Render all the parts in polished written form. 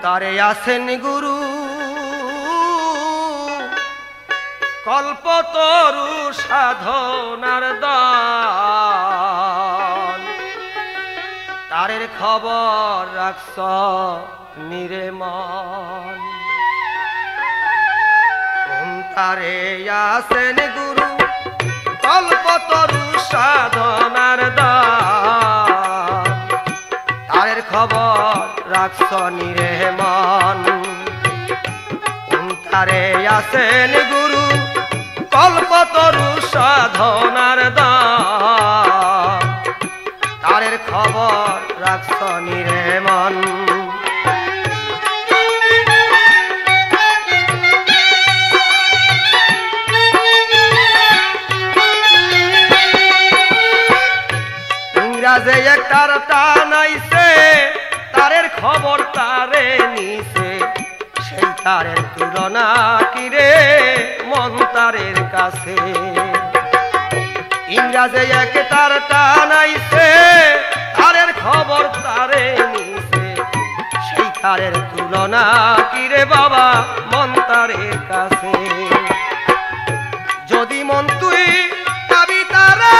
তারে আসেন গুরু কল্পতরু সাধনার দান তারের খবর রাখছ নিরে মন তারে আসেন গুরু কল্পতরু সাধনার দান তারের খবর রাখছ নিরে মন তারে আসেন গুরু কল্পতরু সাধনার দান তারের খবর রাখছ নিরে মন ইংরাজে একটার টানাইছে তারের খবর তারে নিছে সেই তারের তুলনা কিরে মন তারের কাছে ইংরাজে এক তার টানাইছে তারের খবর তারে নিছে সেই তারের তুলনা কিরে বাবা মন তারের কাছে যদি মন তুই পাবি তারে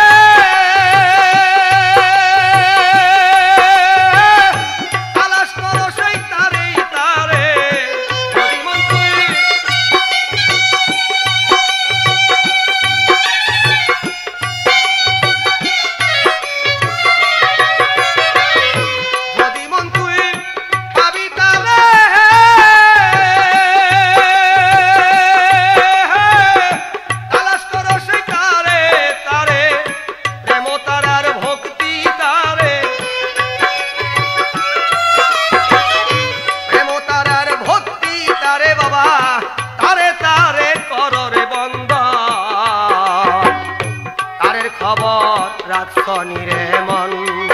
রাখছ নিরে মন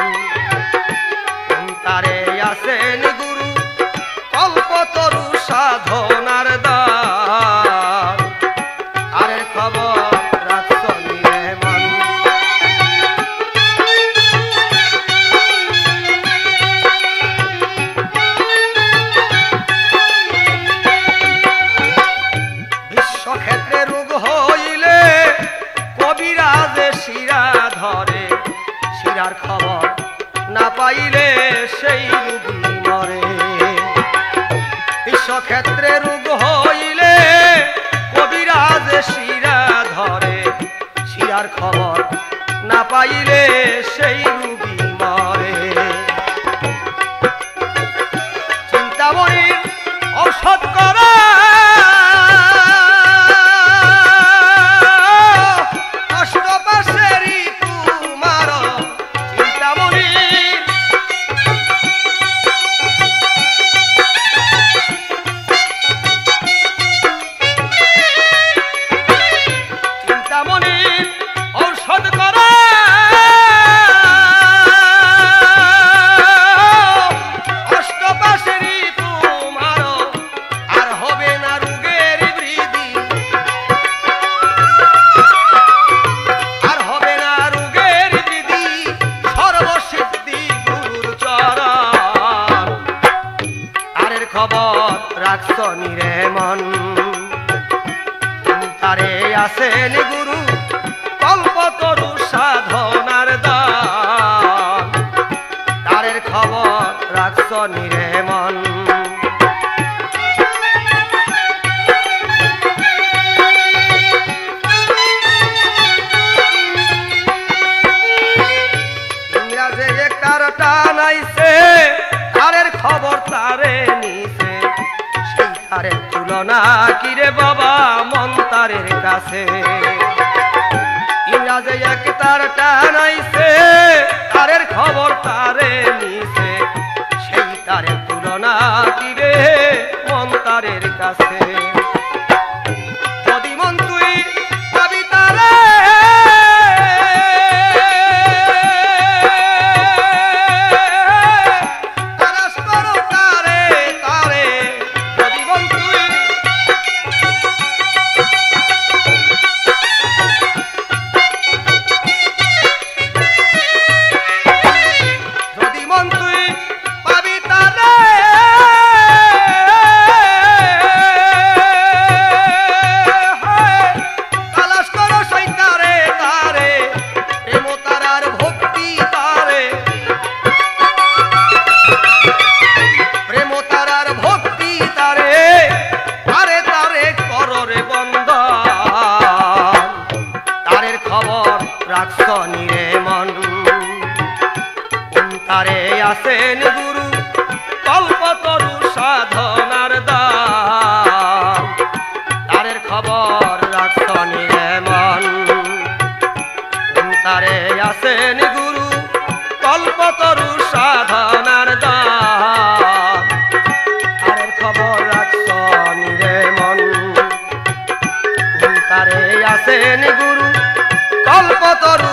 তারে আসেন গুরু কল্পতরু সাধনার দান তারের খবর রাখছ নিরে মন বিশ্বক্ষেত্রে রোগ হইলে কবিরাজে শিরা ধরে শিরার খবর না পাইলে সেই রোগী মরে বিশ্বক্ষেত্রে রোগ হইলে কবিরাজে শিরা ধরে শিরার খবর না পাইলে সেই রোগী মরে চিন্তাময়ীর ঔষধ করা রাখছ নিরে মন তারে আসেন গুরু কল্পতরু সাধনার দান তারের খবর রাখছ নিরে মন ইংরাজে একটার টানাইছে তারের খবর তারে নিছে তারের তুলনা কিরে বাবা মন তারের কাছে ইংরাজে এক তার টানাইছে তারের খবর তারে নিছে সেই তারের তুলনা কিরে মন তারের কাছে যদি মন তুই পাবি তারে তারে আসেন গুরু কল্পতরু সাধনার দান তারের খবর রাখনি রে মন তারে আসেন গুরু কল্পতরু সাধনার দান তারের খবর রাখনি রে মন তারে আসেন গুরু কল্পতরু